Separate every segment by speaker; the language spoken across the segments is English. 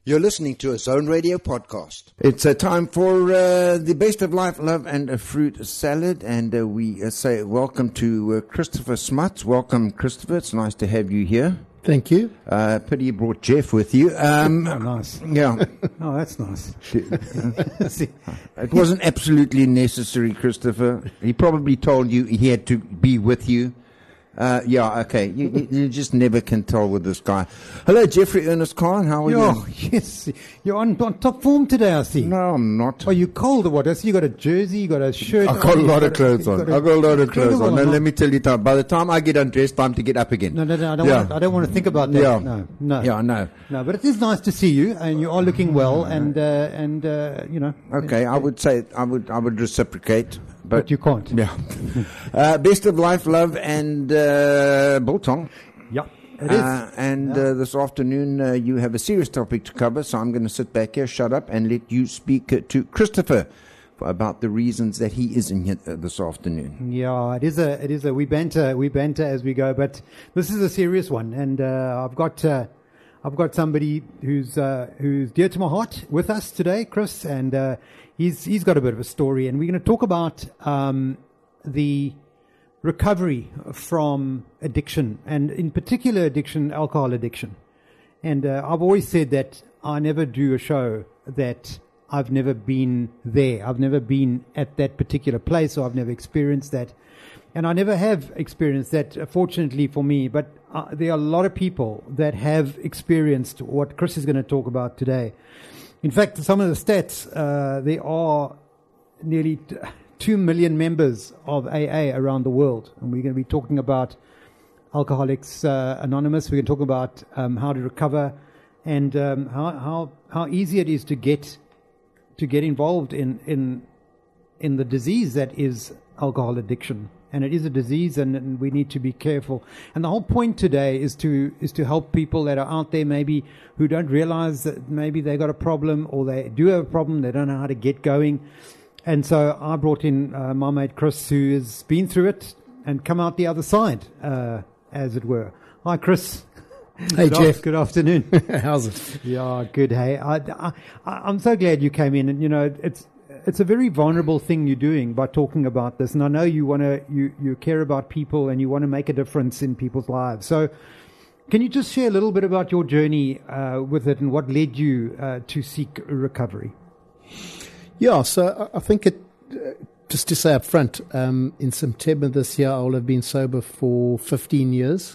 Speaker 1: You're listening to a Zone Radio podcast. It's a time for the best of life, love, and a fruit salad. And we say welcome to Christopher Smuts. Welcome, Christopher. It's nice to have you here.
Speaker 2: Thank you.
Speaker 1: Pity you brought Jeff with you.
Speaker 2: Oh, nice.
Speaker 1: Yeah.
Speaker 2: Oh, that's nice.
Speaker 1: It wasn't absolutely necessary, Christopher. He probably told you he had to be with you. Yeah, okay. You just never can tell with this guy. Hello, Jeffrey Ernest Khan. How are you?
Speaker 2: Oh, yes. You're on top form today, I see.
Speaker 1: No, I'm not.
Speaker 2: Are you cold or what? I see you got a jersey, you got a shirt.
Speaker 1: I've got a lot of clothes on. I've got a lot of clothes on. Now, let me tell you, by the time I get undressed, time to get up again.
Speaker 2: No, I don't want to think about that.
Speaker 1: Yeah.
Speaker 2: No.
Speaker 1: Yeah, no.
Speaker 2: No, but it is nice to see you, and you are looking well, and you know.
Speaker 1: Okay, I would say, I would reciprocate.
Speaker 2: But you can't.
Speaker 1: Yeah. Best of life, love, and biltong.
Speaker 2: Yeah, it is.
Speaker 1: This afternoon, you have a serious topic to cover, so I'm going to sit back here, shut up, and let you speak to Christopher about the reasons that he isn't here this afternoon.
Speaker 2: Yeah, it is a. We banter as we go, but this is a serious one, and I've got somebody who's dear to my heart with us today, Chris, and he's got a bit of a story, and we're going to talk about the recovery from addiction, and in particular addiction, alcohol addiction. And I've always said that I never do a show that I've never been there. I've never been at that particular place, or I've never experienced that. And I never have experienced that, fortunately for me. But there are a lot of people that have experienced what Chris is going to talk about today. In fact, some of the stats, there are nearly 2 million members of AA around the world. And we're going to be talking about Alcoholics Anonymous. We're going to talk about how to recover, and how easy it is to get involved in the disease that is alcohol addiction. And it is a disease, and we need to be careful. And the whole point today is to help people that are out there, maybe who don't realize that maybe they got a problem, or they do have a problem, they don't know how to get going. And so I brought in my mate Chris, who has been through it and come out the other side, as it were. Hi, Chris.
Speaker 3: Hey, Jeff.
Speaker 2: Good afternoon.
Speaker 3: How's it?
Speaker 2: Yeah, good. Hey, I'm so glad you came in, and you know it's a very vulnerable thing you're doing by talking about this, and I know you care about people, and you want to make a difference in people's lives. So, can you just share a little bit about your journey with it, and what led you to seek recovery?
Speaker 3: Yeah, so I think just to say up front, in September this year, I will have been sober for 15 years,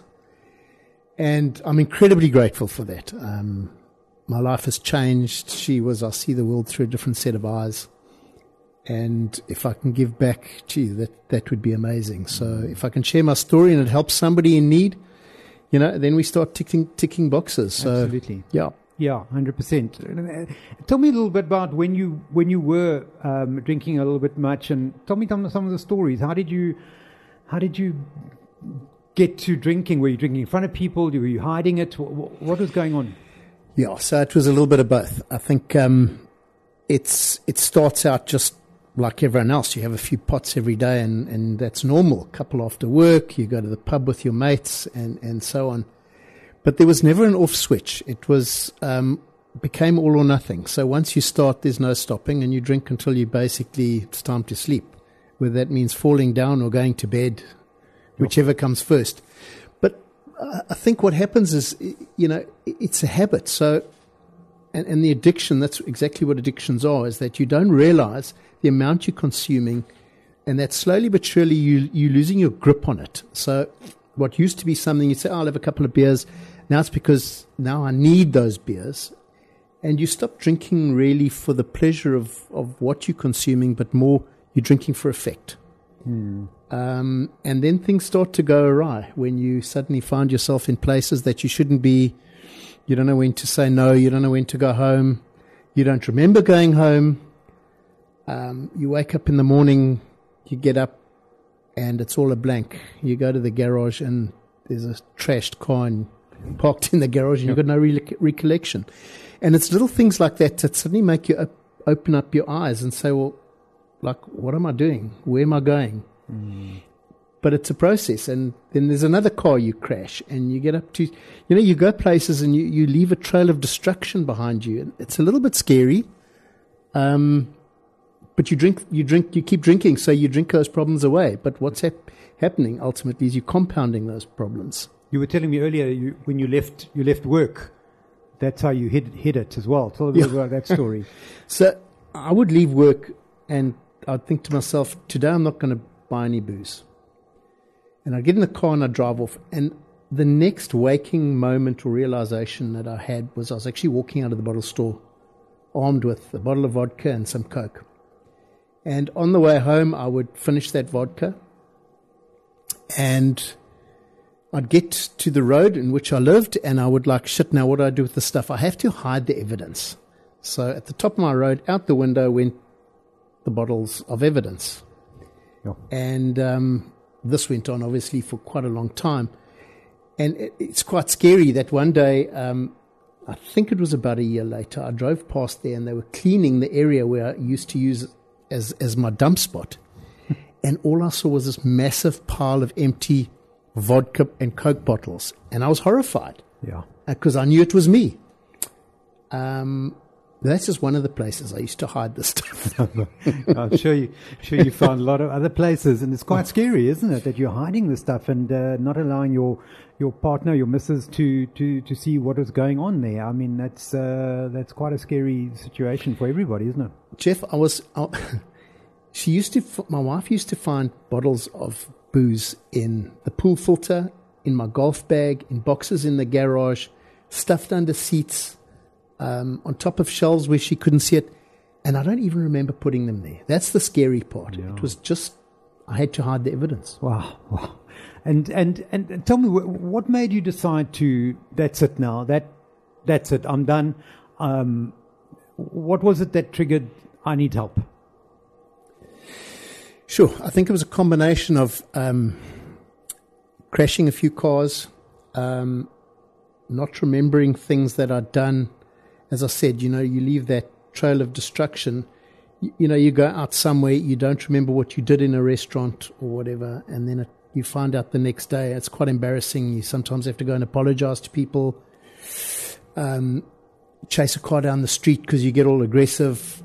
Speaker 3: and I'm incredibly grateful for that. My life has changed. I see the world through a different set of eyes. And if I can give back, that would be amazing. So if I can share my story and it helps somebody in need, then we start ticking boxes. So,
Speaker 2: absolutely.
Speaker 3: Yeah.
Speaker 2: Yeah, 100%. Tell me a little bit about when you were drinking a little bit much, and tell me some of the stories. How did you get to drinking? Were you drinking in front of people? Were you hiding it? What was going on?
Speaker 3: Yeah, so it was a little bit of both. I think it starts out just like everyone else. You have a few pots every day, and that's normal. A couple after work, you go to the pub with your mates, and so on. But there was never an off switch. It was became all or nothing. So once you start, there's no stopping, and you drink until it's time to sleep, whether that means falling down or going to bed, whichever comes first. But I think what happens is, it's a habit. So, and the addiction, that's exactly what addictions are, is that you don't realize the amount you're consuming, and that slowly but surely you're losing your grip on it. So what used to be something, you'd say, I'll have a couple of beers. Now it's because now I need those beers. And you stop drinking really for the pleasure of what you're consuming, but more you're drinking for effect. And then things start to go awry when you suddenly find yourself in places that you shouldn't be. You don't know when to say no. You don't know when to go home. You don't remember going home. You wake up in the morning, you get up, and it's all a blank. You go to the garage, and there's a trashed car parked in the garage, and you've got no recollection. And it's little things like that suddenly make you open up your eyes and say, well, like, what am I doing? Where am I going? but it's a process. And then there's another car you crash, and you get up to, you go places and you leave a trail of destruction behind you. And it's a little bit scary. But you keep drinking, so you drink those problems away. But what's happening ultimately is you're compounding those problems.
Speaker 2: You were telling me earlier when you left work, that's how you hid it as well. Tell me about that story.
Speaker 3: So I would leave work and I'd think to myself, today I'm not going to buy any booze. And I'd get in the car and I'd drive off. And the next waking moment or realization that I had was I was actually walking out of the bottle store armed with a bottle of vodka and some Coke. And on the way home, I would finish that vodka and I'd get to the road in which I lived and I would like, shit, now what do I do with the stuff? I have to hide the evidence. So at the top of my road, out the window went the bottles of evidence.
Speaker 2: Yeah.
Speaker 3: And this went on obviously for quite a long time. And it's quite scary that one day, I think it was about a year later, I drove past there and they were cleaning the area where I used to use as my dump spot. And all I saw was this massive pile of empty vodka and Coke bottles. And I was horrified.
Speaker 2: Yeah.
Speaker 3: Because I knew it was me. That's just one of the places I used to hide this stuff.
Speaker 2: I'm sure you found a lot of other places, and it's quite scary, isn't it, that you're hiding this stuff and not allowing your partner, your missus, to see what is going on there. I mean, that's quite a scary situation for everybody, isn't it?
Speaker 3: Jeff, my wife used to find bottles of booze in the pool filter, in my golf bag, in boxes in the garage, stuffed under seats, on top of shelves where she couldn't see it. And I don't even remember putting them there. That's the scary part. Yeah. It was just, I had to hide the evidence.
Speaker 2: Wow. And tell me, what made you decide to, that's it now, that's it, I'm done. What was it that triggered, I need help?
Speaker 3: Sure. I think it was a combination of crashing a few cars, not remembering things that I'd done. As I said, you leave that trail of destruction. You go out somewhere, you don't remember what you did in a restaurant or whatever, and then you find out the next day. It's quite embarrassing. You sometimes have to go and apologize to people, chase a car down the street because you get all aggressive.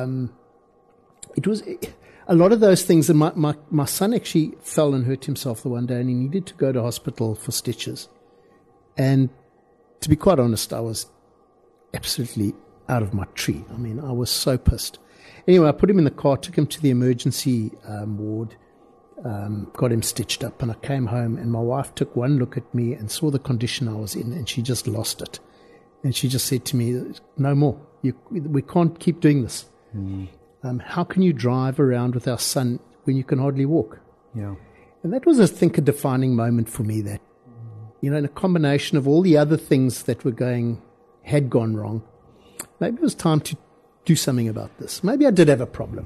Speaker 3: It was a lot of those things. And my son actually fell and hurt himself the one day, and he needed to go to hospital for stitches. And to be quite honest, I was absolutely out of my tree. I mean, I was so pissed. Anyway, I put him in the car, took him to the emergency ward, got him stitched up, and I came home, and my wife took one look at me and saw the condition I was in, and she just lost it. And she just said to me, no more. We can't keep doing this. How can you drive around with our son when you can hardly walk?
Speaker 2: Yeah.
Speaker 3: And that was, I think, a defining moment for me that, in a combination of all the other things that had gone wrong, maybe it was time to do something about this. Maybe I did have a problem.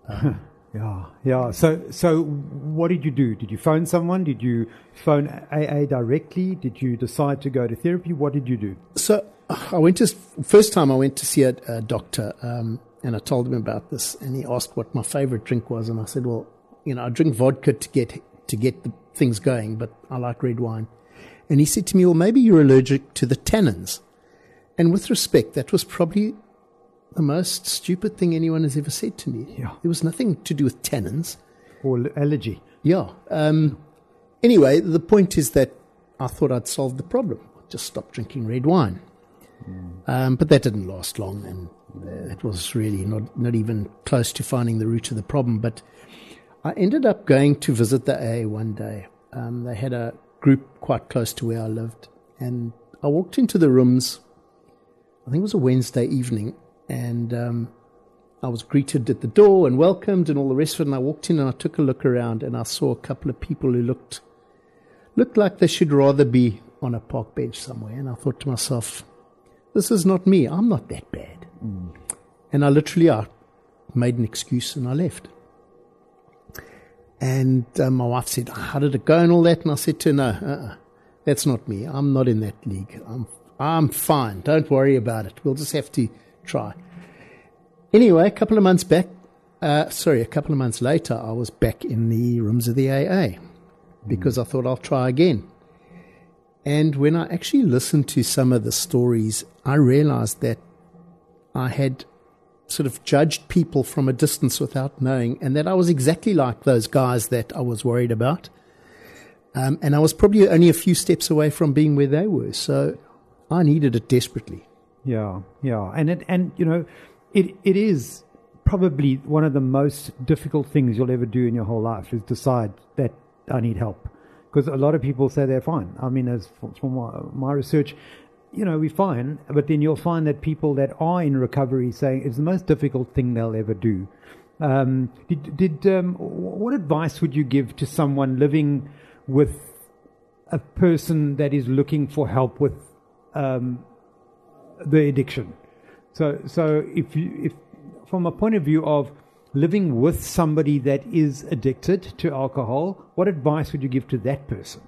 Speaker 2: Yeah. So what did you do? Did you phone someone? Did you phone AA directly? Did you decide to go to therapy? What did you do?
Speaker 3: So first time I went to see a doctor, and I told him about this, and he asked what my favorite drink was, and I said, well, I drink vodka to get the things going, but I like red wine. And he said to me, well, maybe you're allergic to the tannins. And with respect, that was probably the most stupid thing anyone has ever said to me.
Speaker 2: Yeah.
Speaker 3: There was nothing to do with tannins.
Speaker 2: Or allergy.
Speaker 3: Yeah. Anyway, the point is that I thought I'd solved the problem. Just stop drinking red wine. But that didn't last long, and it was really not even close to finding the root of the problem. But I ended up going to visit the AA one day. They had a group quite close to where I lived. And I walked into the rooms, I think it was a Wednesday evening, and I was greeted at the door and welcomed and all the rest of it. And I walked in and I took a look around, and I saw a couple of people who looked like they should rather be on a park bench somewhere. And I thought to myself, this is not me. I'm not that bad. And I made an excuse and I left. And my wife said, how did it go and all that? And I said to her, no, that's not me. I'm not in that league. I'm fine. Don't worry about it. We'll just have to try. Anyway, a couple of months later, I was back in the rooms of the AA. because I thought I'll try again. And when I actually listened to some of the stories, I realized that I had sort of judged people from a distance without knowing, and that I was exactly like those guys that I was worried about. And I was probably only a few steps away from being where they were. So I needed it desperately.
Speaker 2: Yeah. And it is probably one of the most difficult things you'll ever do in your whole life is decide that I need help. Because a lot of people say they're fine. I mean, as from my research, we're fine. But then you'll find that people that are in recovery saying it's the most difficult thing they'll ever do. What advice would you give to someone living with a person that is looking for help with the addiction? So if from a point of view of living with somebody that is addicted to alcohol, what advice would you give to that person?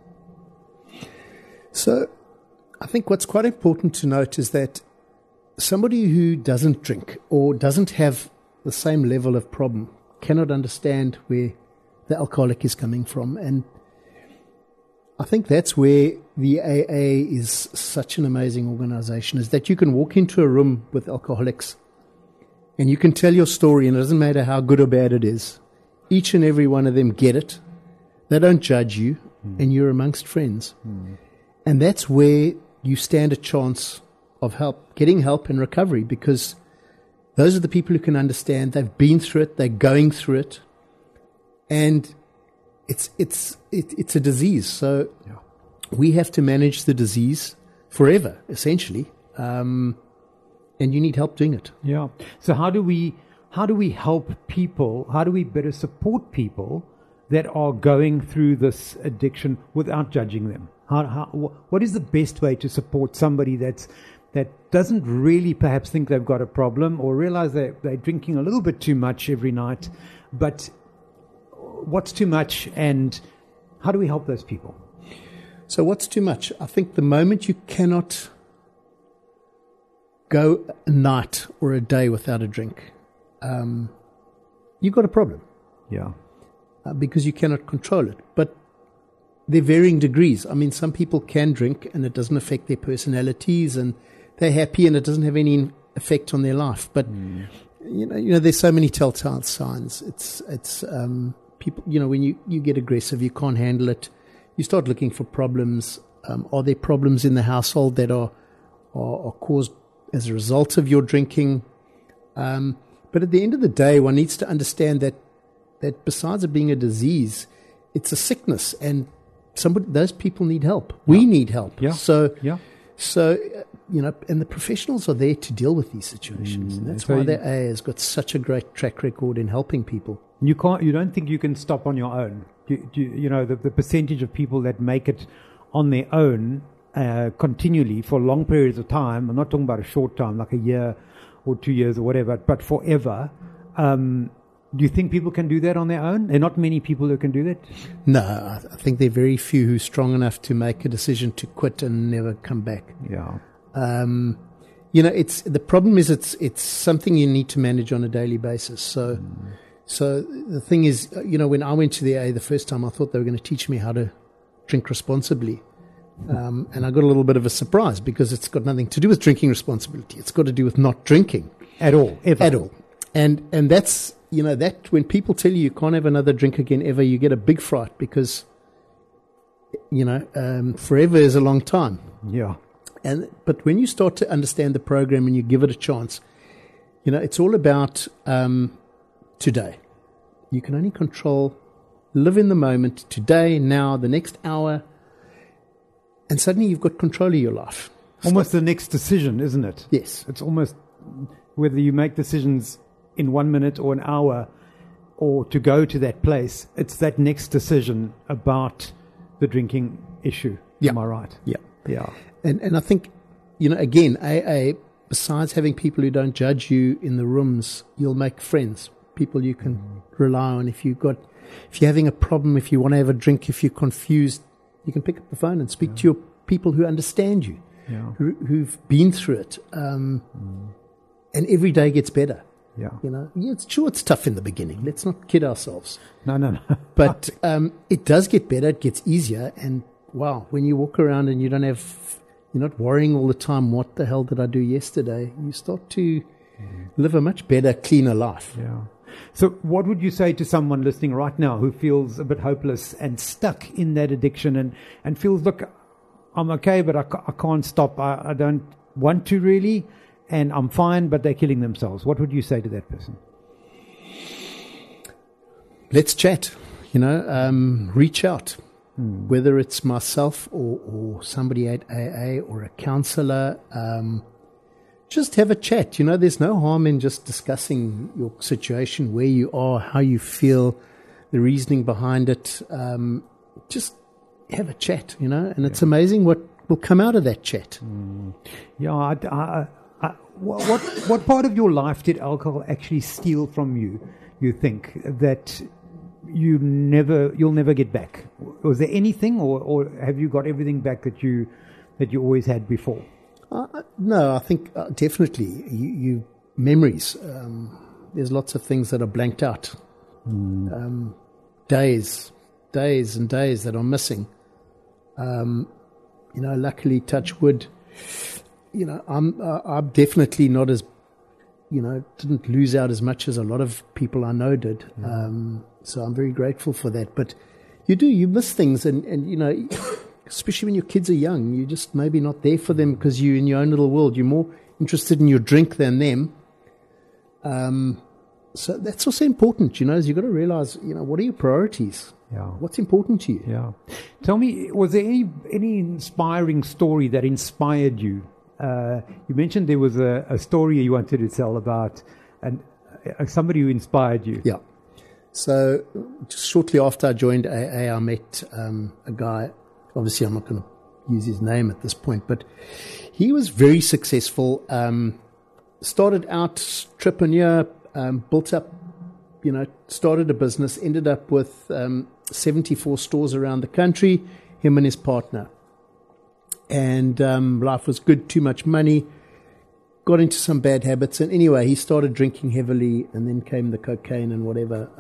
Speaker 3: So I think what's quite important to note is that somebody who doesn't drink or doesn't have the same level of problem cannot understand where the alcoholic is coming from. And I think that's where the AA is such an amazing organization, is that you can walk into a room with alcoholics and you can tell your story, and it doesn't matter how good or bad it is. Each and every one of them get it. They don't judge you, and you're amongst friends. And that's where you stand a chance of getting help and recovery, because those are the people who can understand. They've been through it. They're going through it. And it's a disease. So we have to manage the disease forever, essentially. And you need help doing it.
Speaker 2: Yeah. So how do we help people? How do we better support people that are going through this addiction without judging them? What is the best way to support somebody that doesn't really perhaps think they've got a problem, or realize they're drinking a little bit too much every night, but what's too much, and how do we help those people?
Speaker 3: So what's too much? I think the moment you cannot go a night or a day without a drink, you've got a problem.
Speaker 2: Yeah.
Speaker 3: Because you cannot control it. But there are varying degrees. I mean, some people can drink and it doesn't affect their personalities and they're happy and it doesn't have any effect on their life. But, there's so many telltale signs. It's people, when you get aggressive, you can't handle it. You start looking for problems. Are there problems in the household that are caused as a result of your drinking? But at the end of the day, one needs to understand that besides it being a disease, it's a sickness, and those people need help. We need help.
Speaker 2: Yeah.
Speaker 3: So and the professionals are there to deal with these situations. And that's why the AA has got such a great track record in helping people.
Speaker 2: You don't think you can stop on your own. The percentage of people that make it on their own continually for long periods of time. I'm not talking about a short time, like a year or 2 years or whatever, but forever. Do you think people can do that on their own? There are not many people who can do that?
Speaker 3: No, I think there are very few who are strong enough to make a decision to quit and never come back.
Speaker 2: Yeah.
Speaker 3: It's the problem is it's something you need to manage on a daily basis. So the thing is, when I went to the AA the first time, I thought they were going to teach me how to drink responsibly. And I got a little bit of a surprise, because it's got nothing to do with drinking responsibility. It's got to do with not drinking.
Speaker 2: At all. Ever.
Speaker 3: At all. And that's, that when people tell you can't have another drink again ever, you get a big fright, because, forever is a long time.
Speaker 2: Yeah.
Speaker 3: But when you start to understand the program and you give it a chance, it's all about today. You can only live in the moment, today, now, the next hour, and suddenly you've got control of your life.
Speaker 2: Almost the next decision, isn't it?
Speaker 3: Yes.
Speaker 2: It's almost whether you make decisions in 1 minute or an hour or to go to that place, it's that next decision about the drinking issue.
Speaker 3: Yeah.
Speaker 2: Am I right?
Speaker 3: Yeah.
Speaker 2: Yeah.
Speaker 3: And I think, again, AA, besides having people who don't judge you in the rooms, you'll make friends, people you can rely on. If you're having a problem, if you want to have a drink, if you're confused, you can pick up the phone and speak to your people who understand you, who've been through it. And every day gets better.
Speaker 2: Yeah.
Speaker 3: Yeah, it's true. It's tough in the beginning. Let's not kid ourselves.
Speaker 2: No.
Speaker 3: But it does get better. It gets easier. And wow, when you walk around and you're not worrying all the time, what the hell did I do yesterday? You start to live a much better, cleaner life.
Speaker 2: Yeah. So what would you say to someone listening right now who feels a bit hopeless and stuck in that addiction and feels, look, I'm okay, but I can't stop. I don't want to really, and I'm fine, but they're killing themselves. What would you say to that person?
Speaker 3: Let's chat, reach out, whether it's myself or somebody at AA or a counselor. Just have a chat. There's no harm in just discussing your situation, where you are, how you feel, the reasoning behind it. Just have a chat, and it's amazing what will come out of that chat.
Speaker 2: Yeah, what part of your life did alcohol actually steal from you? You think that you'll never get back? Was there anything, or have you got everything back that you always had before?
Speaker 3: No, I think definitely you memories. There's lots of things that are blanked out. Days and days that are missing. Luckily, touch wood. I'm definitely not as, didn't lose out as much as a lot of people I know did. So I'm very grateful for that. But you miss things, and especially when your kids are young, you're just maybe not there for them because you're in your own little world. You're more interested in your drink than them. So that's also important, is you've got to realize, what are your priorities?
Speaker 2: Yeah.
Speaker 3: What's important to you?
Speaker 2: Yeah. Tell me, was there any inspiring story that inspired you? You mentioned there was a story you wanted to tell about somebody who inspired you.
Speaker 3: Yeah. So just shortly after I joined AA, I met a guy. Obviously, I'm not going to use his name at this point, but he was very successful. Started out entrepreneur, built up, started a business, ended up with 74 stores around the country, him and his partner. And life was good, too much money, got into some bad habits. And anyway, he started drinking heavily, and then came the cocaine and whatever.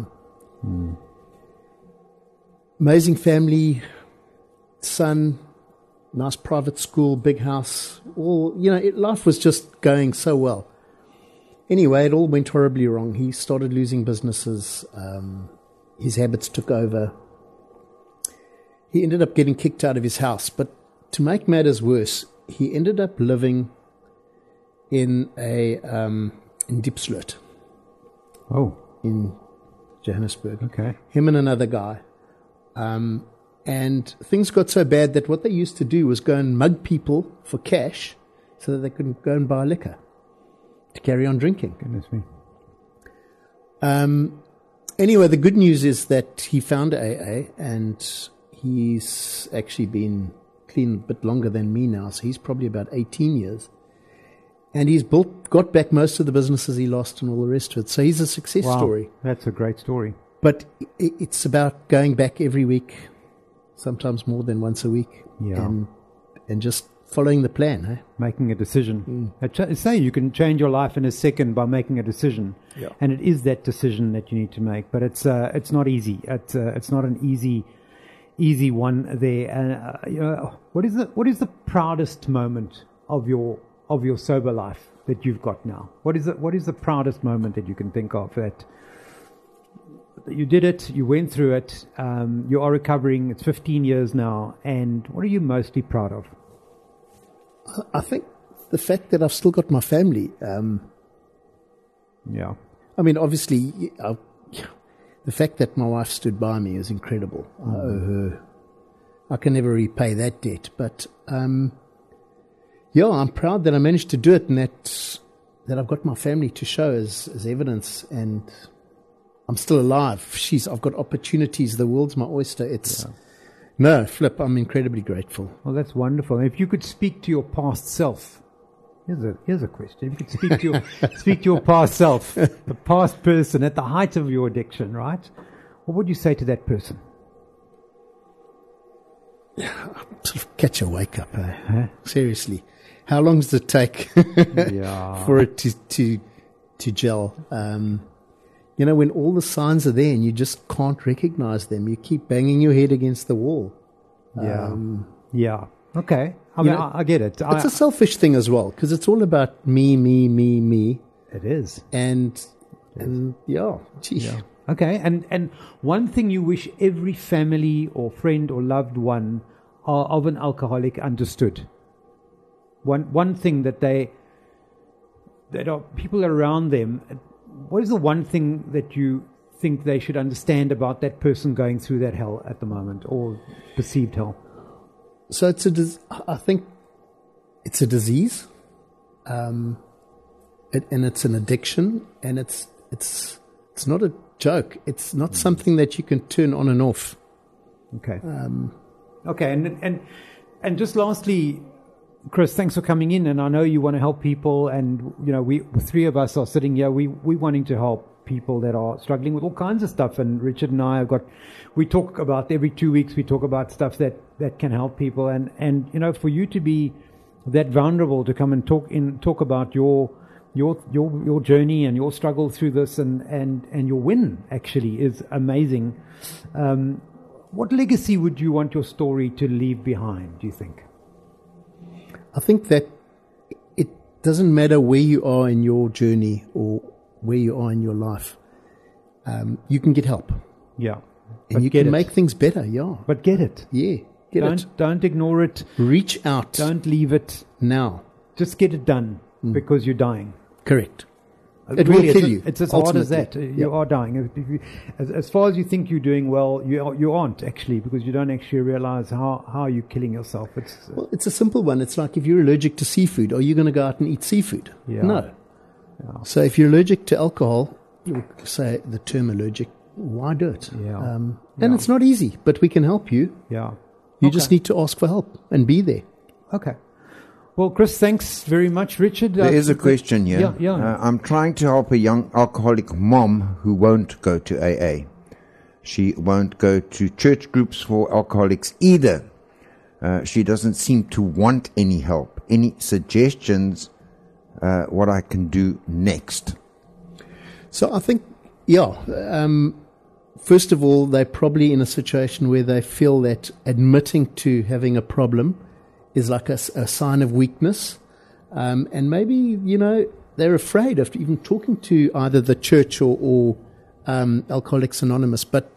Speaker 3: Amazing family, son, nice private school, big house. Life was just going so well. Anyway, it all went horribly wrong. He started losing businesses. His habits took over. He ended up getting kicked out of his house. But to make matters worse, he ended up living in Diepsloot.
Speaker 2: Oh.
Speaker 3: In Johannesburg.
Speaker 2: Okay.
Speaker 3: Him and another guy. And things got so bad that what they used to do was go and mug people for cash so that they could go and buy liquor to carry on drinking.
Speaker 2: Goodness me.
Speaker 3: Anyway, the good news is that he found AA, and he's actually been clean a bit longer than me now, so he's probably about 18 years. And he's got back most of the businesses he lost and all the rest of it. So he's a success story.
Speaker 2: That's a great story.
Speaker 3: But it's about going back every week, sometimes more than once a week, and just following the plan. Eh?
Speaker 2: Making a decision. Say you can change your life in a second by making a decision, and it is that decision that you need to make. But it's not easy. It's not an easy one there. What is the proudest moment of your sober life that you've got now? What is the proudest moment that you can think of that you did it, you went through it, you are recovering, it's 15 years now, and what are you mostly proud of?
Speaker 3: I think the fact that I've still got my family.
Speaker 2: Yeah.
Speaker 3: I mean, obviously, the fact that my wife stood by me is incredible. I owe her. I can never repay that debt. But, I'm proud that I managed to do it, and that I've got my family to show as evidence, and I'm still alive. I've got opportunities. The world's my oyster. No, Flip, I'm incredibly grateful.
Speaker 2: Well, that's wonderful. If you could speak to your past self, here's a question. If you could speak to your past self, the past person at the height of your addiction, right? What would you say to that person?
Speaker 3: Sort of catch a wake up. Seriously. How long does it take for it to to gel. When all the signs are there and you just can't recognize them, you keep banging your head against the wall.
Speaker 2: Yeah. Okay. I get it.
Speaker 3: It's a selfish thing as well, because it's all about me, me, me, me.
Speaker 2: It is.
Speaker 3: And yeah.
Speaker 2: Okay. And one thing you wish every family or friend or loved one of an alcoholic understood. One thing that people around them. What is the one thing that you think they should understand about that person going through that hell at the moment, or perceived hell?
Speaker 3: So I think it's a disease, and it's an addiction, and it's not a joke. It's not something that you can turn on and off.
Speaker 2: Okay. Okay, and just lastly, Chris, thanks for coming in, and I know you want to help people, and we three of us are sitting here. We wanting to help people that are struggling with all kinds of stuff. And Richard and I we talk about every 2 weeks. We talk about stuff that can help people, and for you to be that vulnerable to come and talk about your journey and your struggle through this, and your win actually is amazing. What legacy would you want your story to leave behind, do you think?
Speaker 3: I think that it doesn't matter where you are in your journey or where you are in your life. You can get help.
Speaker 2: Yeah.
Speaker 3: And you can make things better, yeah.
Speaker 2: But get it.
Speaker 3: Yeah,
Speaker 2: Don't ignore it.
Speaker 3: Reach out.
Speaker 2: Don't leave it.
Speaker 3: Now.
Speaker 2: Just get it done because you're dying.
Speaker 3: Correct. It will kill you.
Speaker 2: It's as hard as that. You are dying. As far as you think you're doing well, you aren't actually, because you don't actually realize how you're killing yourself.
Speaker 3: It's a simple one. It's like if you're allergic to seafood, are you going to go out and eat seafood?
Speaker 2: Yeah.
Speaker 3: No.
Speaker 2: Yeah.
Speaker 3: So if you're allergic to alcohol, you say the term allergic, why do it?
Speaker 2: Yeah.
Speaker 3: And it's not easy, but we can help you.
Speaker 2: Yeah.
Speaker 3: You just need to ask for help and be there.
Speaker 2: Okay. Well, Chris, thanks very much. Richard?
Speaker 1: There is a question here.
Speaker 2: Yeah.
Speaker 1: I'm trying to help a young alcoholic mom who won't go to AA. She won't go to church groups for alcoholics either. She doesn't seem to want any help. Any suggestions what I can do next?
Speaker 3: So I think, first of all, they're probably in a situation where they feel that admitting to having a problem is like a sign of weakness. And maybe, they're afraid of even talking to either the church or Alcoholics Anonymous. But,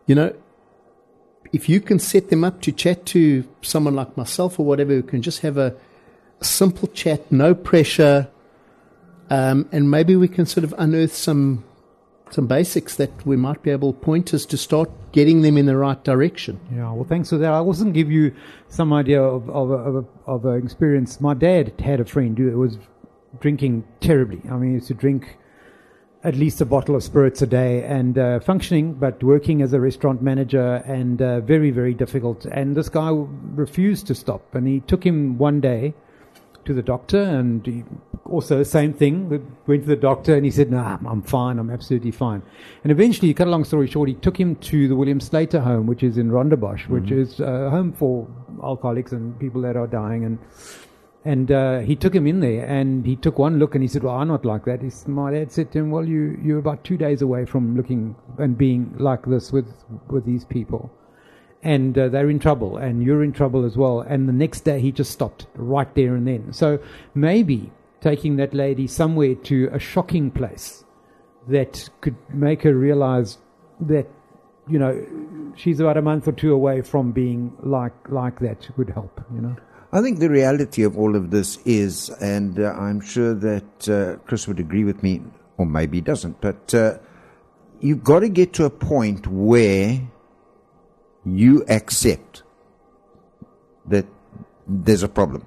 Speaker 3: if you can set them up to chat to someone like myself or whatever, who can just have a simple chat, no pressure, and maybe we can sort of unearth some basics that we might be able, pointers to start getting them in the right direction.
Speaker 2: Yeah, well, thanks for that. I also give you some idea of an experience. My dad had a friend who was drinking terribly. I mean, he used to drink at least a bottle of spirits a day, and functioning, but working as a restaurant manager, and very, very difficult. And this guy refused to stop, and he took him one day to the doctor, and he also same thing, went to the doctor, and he said, "Nah, I'm fine, I'm absolutely fine." And eventually, cut a long story short, he took him to the William Slater home, which is in Rondebosch, which is a home for alcoholics and people that are dying. And he took him in there, and he took one look, and he said, "Well, I'm not like that." My dad said to him, "Well, you're about 2 days away from looking and being like this with these people. And they're in trouble, and you're in trouble as well." And the next day, he just stopped right there and then. So maybe taking that lady somewhere to a shocking place that could make her realize that, she's about a month or two away from being like that would help,
Speaker 1: I think the reality of all of this is, and I'm sure that Chris would agree with me, or maybe he doesn't, but you've got to get to a point where you accept that there's a problem.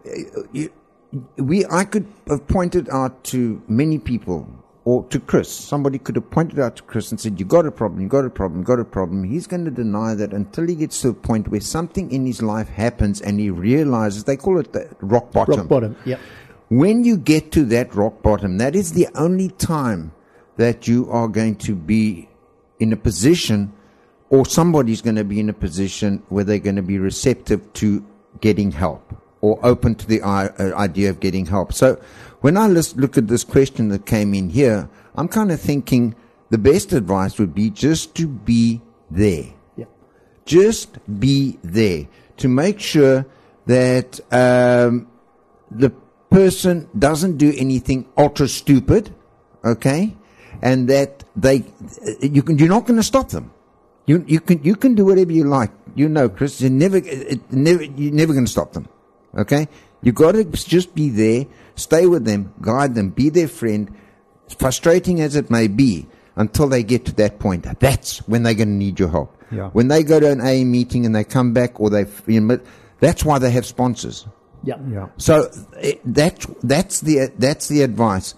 Speaker 1: I could have pointed out to many people, or to Chris. Somebody could have pointed out to Chris and said, "You got a problem, you got a problem, you got a problem." He's going to deny that until he gets to a point where something in his life happens and he realizes, they call it the rock bottom.
Speaker 3: Rock bottom, yeah.
Speaker 1: When you get to that rock bottom, that is the only time that you are going to be in a position, or somebody's going to be in a position where they're going to be receptive to getting help, or open to the idea of getting help. So when I look at this question that came in here, I'm kind of thinking the best advice would be just to be there.
Speaker 3: Yeah.
Speaker 1: Just be there to make sure that the person doesn't do anything ultra stupid, okay, and that you're not going to stop them. You can do whatever you like. Chris, you're never going to stop them. Okay? You got to just be there, stay with them, guide them, be their friend, frustrating as it may be, until they get to that point. That's when they're going to need your help.
Speaker 2: Yeah.
Speaker 1: When they go to an AA meeting and they come back, or that's why they have sponsors.
Speaker 3: Yeah.
Speaker 2: Yeah.
Speaker 1: So that's the advice.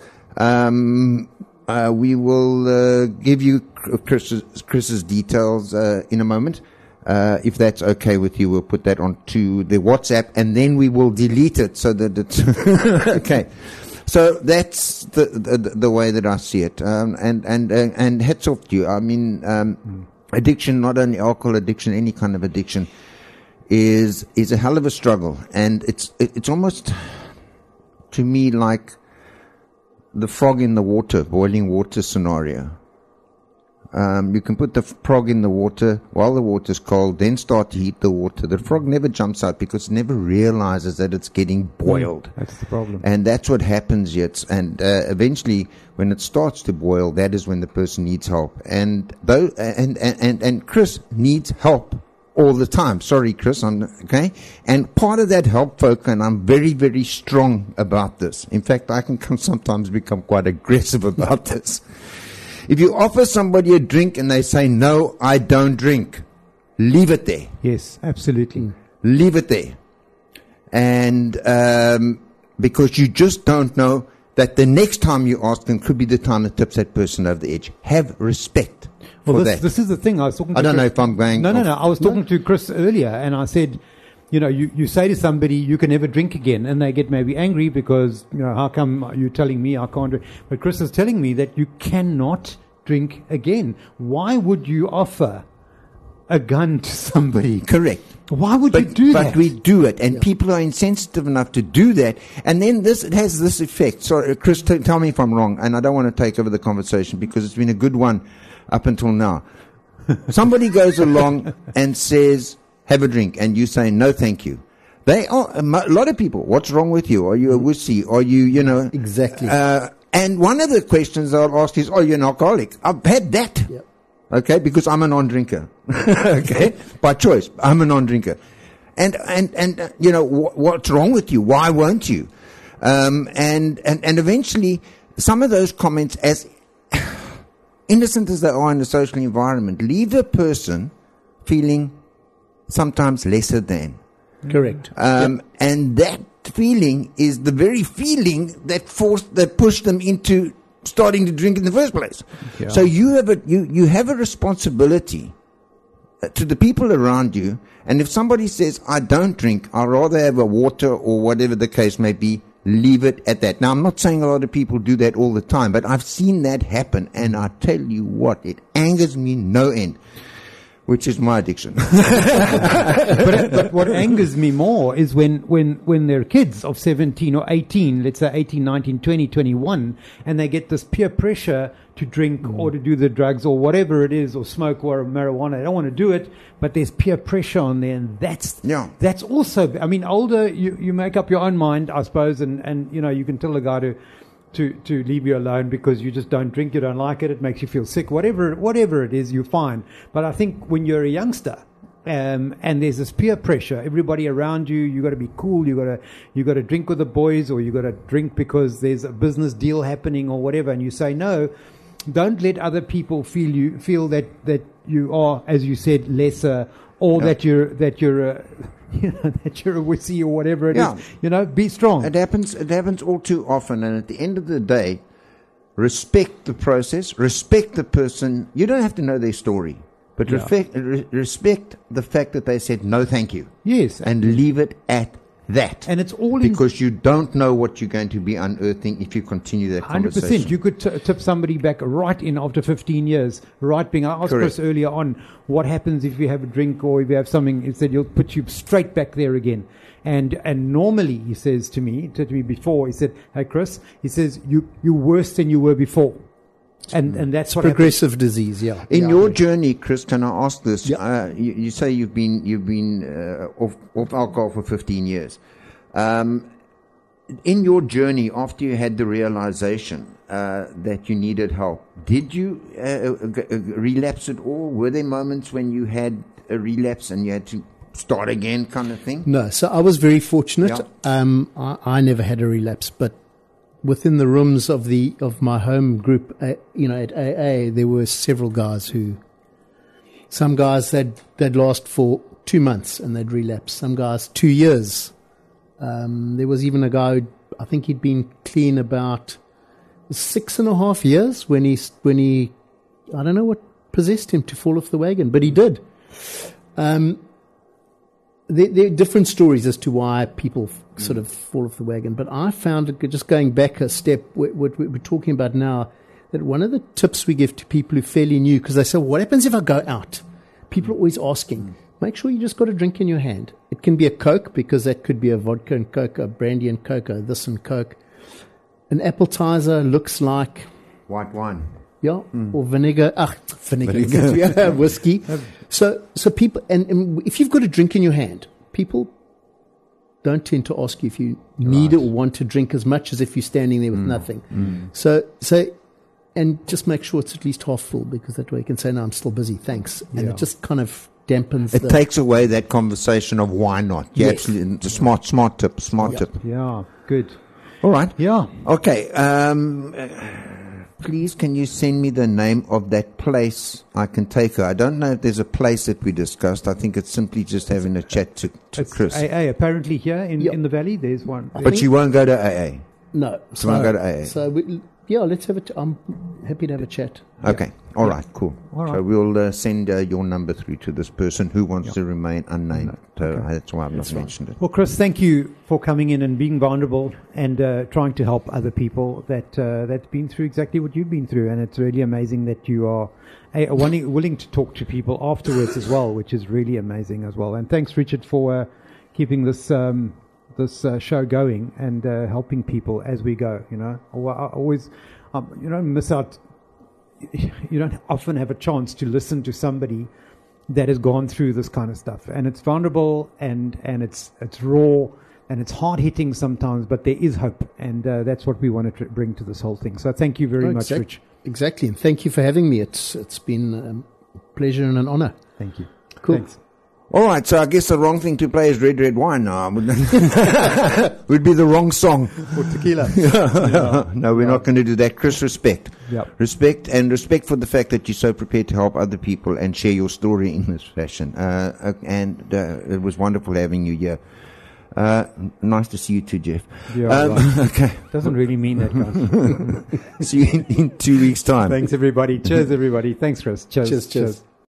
Speaker 1: We will give you Chris's details in a moment. If that's okay with you, we'll put that onto the WhatsApp, and then we will delete it so that it's okay. So that's the way that I see it. And hats off to you. I mean, addiction, not only alcohol addiction, any kind of addiction, is a hell of a struggle, and it's almost, to me, like the frog in the water, boiling water scenario. You can put the frog in the water while the water's cold, then start to heat the water. The frog never jumps out because it never realizes that it's getting boiled.
Speaker 2: That's the problem.
Speaker 1: And that's what happens yet. And eventually, when it starts to boil, that is when the person needs help. And Chris needs help all the time. Sorry, Chris. Okay. And part of that help, folk, and I'm very, very strong about this. In fact, I can sometimes become quite aggressive about this. If you offer somebody a drink and they say, no, I don't drink, leave it there.
Speaker 2: Yes, absolutely.
Speaker 1: Leave it there. And because you just don't know that the next time you ask them could be the time that tips that person over the edge. Have respect for that.
Speaker 2: This is the thing I was talking to.
Speaker 1: I don't
Speaker 2: Chris.
Speaker 1: know if I'm going.
Speaker 2: No. I was talking to Chris earlier, and I said, you say to somebody, you can never drink again, and they get maybe angry because, how come are you telling me I can't drink? But Chris is telling me that you cannot drink again. Why would you offer a gun to somebody?
Speaker 1: Correct.
Speaker 2: Why would you do that?
Speaker 1: But we do it, and people are insensitive enough to do that, and then it has this effect. Sorry, Chris, tell me if I'm wrong, and I don't want to take over the conversation because it's been a good one up until now. Somebody goes along and says, have a drink, and you say, no, thank you. They are, a lot of people, what's wrong with you? Are you a wussy? Are you,
Speaker 3: Exactly.
Speaker 1: And one of the questions I'll ask is, you're an alcoholic. I've had that.
Speaker 3: Yep.
Speaker 1: Okay, because I'm a non-drinker. Okay, by choice, I'm a non-drinker. And what's wrong with you? Why won't you? And eventually, some of those comments, as innocent as they are in the social environment, leave the person feeling sometimes lesser than.
Speaker 3: Correct.
Speaker 1: And that feeling is the very feeling that pushed them into starting to drink in the first place.
Speaker 2: Yeah.
Speaker 1: So you have a responsibility to the people around you. And if somebody says, I don't drink, I'd rather have a water or whatever the case may be, leave it at that. Now, I'm not saying a lot of people do that all the time, but I've seen that happen. And I tell you what, it angers me no end. Which is my addiction.
Speaker 2: but what angers me more is when they're kids of 17 or 18, let's say 18, 19, 20, 21, and they get this peer pressure to drink or to do the drugs or whatever it is, or smoke or marijuana. They don't want to do it, but there's peer pressure on there, and that's also, older, you make up your own mind, I suppose, and you can tell a guy to leave you alone because you just don't drink, you don't like it, it makes you feel sick, whatever it is, you're fine. But I think when you're a youngster, and there's this peer pressure, everybody around you got to be cool, you got to drink with the boys, or you got to drink because there's a business deal happening or whatever, and you say no. Don't let other people feel that you are, as you said, lesser, or that you're that you're a wussy or whatever it is. Be strong.
Speaker 1: It happens all too often, and at the end of the day, respect the process, respect the person. You don't have to know their story, but respect the fact that they said no thank you.
Speaker 2: Yes.
Speaker 1: And leave it at that.
Speaker 2: And it's all
Speaker 1: because you don't know what you're going to be unearthing if you continue that
Speaker 2: 100%.
Speaker 1: conversation.
Speaker 2: You could tip somebody back right in after 15 years. Right being, I asked
Speaker 1: Correct.
Speaker 2: Chris earlier on, what happens if you have a drink or if you have something? He said, you'll put you straight back there again. And normally, he says to me before, he said, hey, Chris, he says, you're worse than you were before. And that's what
Speaker 3: progressive disease, yeah.
Speaker 1: In your journey, Chris, can I ask this?
Speaker 3: Yeah.
Speaker 1: You say you've been off alcohol for 15 years. In your journey, after you had the realization that you needed help, did you relapse at all? Were there moments when you had a relapse and you had to start again, kind of thing?
Speaker 3: No, so I was very fortunate.
Speaker 1: Yeah.
Speaker 3: I never had a relapse, but within the rooms of my home group, at AA, there were several guys some guys they'd last for 2 months and they'd relapse. Some guys 2 years. There was even a guy, I think he'd been clean about 6.5 years when he, I don't know what possessed him to fall off the wagon, but he did. There are different stories as to why people sort of fall off the wagon. But I found, just going back a step, what we're talking about now, that one of the tips we give to people who are fairly new, because they say, well, what happens if I go out? People are always asking, make sure you just got a drink in your hand. It can be a Coke, because that could be a vodka and Coke, a brandy and Coke, a this and Coke. An appetizer looks like
Speaker 1: White wine.
Speaker 3: yeah, or vinegar. Vinegar. Whiskey. So people, and if you've got a drink in your hand, people don't tend to ask you if you need it or want to drink as much as if you're standing there with nothing. So, and just make sure it's at least half full, because that way you can say, no, I'm still busy, thanks. And it just kind of dampens
Speaker 1: It takes away that conversation of why not. Yeah,
Speaker 3: Yes.
Speaker 1: absolutely. It's a smart tip. Tip.
Speaker 2: Yeah, good.
Speaker 1: All right.
Speaker 2: Yeah.
Speaker 1: Okay. Please, can you send me the name of that place I can take her? I don't know if there's a place that we discussed. I think it's simply just having a chat to
Speaker 2: It's
Speaker 1: Chris.
Speaker 2: AA. Apparently here in the valley, there's one.
Speaker 1: But she won't go to AA.
Speaker 3: No.
Speaker 1: She won't go to AA.
Speaker 3: So, let's have I'm happy to have a chat.
Speaker 1: Okay. All right. Cool.
Speaker 2: All right.
Speaker 1: So we'll send your number through to this person who wants to remain unnamed. So that's why I've not mentioned it.
Speaker 2: Well, Chris, thank you for coming in and being vulnerable and trying to help other people that's been through exactly what you've been through. And it's really amazing that you are willing to talk to people afterwards as well, which is really amazing as well. And thanks, Richard, for keeping this show going and helping people as we go. You know, I always you don't miss out. You don't often have a chance to listen to somebody that has gone through this kind of stuff, and it's vulnerable and it's raw and it's hard hitting sometimes, but there is hope, and that's what we want to bring to this whole thing. So thank you very much, Rich.
Speaker 3: Exactly, and thank you for having me. It's been a pleasure and an honor.
Speaker 2: Thank you.
Speaker 3: Cool.
Speaker 2: Thanks.
Speaker 1: All right, so I guess the wrong thing to play is Red Red Wine now. Would be the wrong song.
Speaker 2: Or tequila.
Speaker 1: No, we're not going to do that. Chris, respect.
Speaker 2: Yep.
Speaker 1: Respect for the fact that you're so prepared to help other people and share your story in this fashion. And it was wonderful having you here. Nice to see you too, Jeff.
Speaker 2: Yeah,
Speaker 1: Okay.
Speaker 2: Doesn't really mean that, guys.
Speaker 1: See you in 2 weeks' time.
Speaker 2: Thanks, everybody. Cheers, everybody. Thanks, Chris. Cheers.
Speaker 3: Cheers.